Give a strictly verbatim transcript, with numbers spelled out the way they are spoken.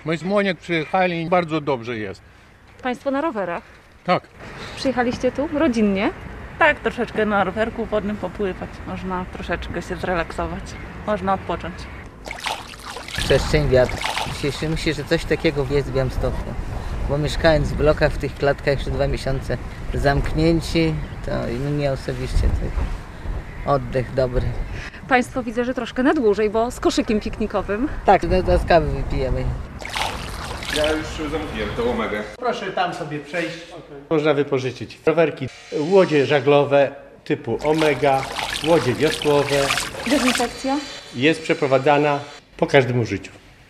My z Moniek przyjechali, bardzo dobrze jest. Państwo na rowerach? Tak. Przyjechaliście tu rodzinnie? Tak, troszeczkę na rowerku wodnym popływać. Można troszeczkę się zrelaksować. Można odpocząć. Przestrzeń wiatr. Cieszymy się, że coś takiego jest w Białymstoku. Bo mieszkając w blokach, w tych klatkach jeszcze dwa miesiące zamknięci, to mnie osobiście to oddech dobry. Państwo widzę, że troszkę na dłużej, bo z koszykiem piknikowym. Tak, teraz kawy wypijemy. Ja już zamówiłem tą Omegę. Proszę tam sobie przejść. Można wypożyczyć rowerki, łodzie żaglowe typu Omega, łodzie wiosłowe. Dezynfekcja? Jest przeprowadzana po każdym użyciu.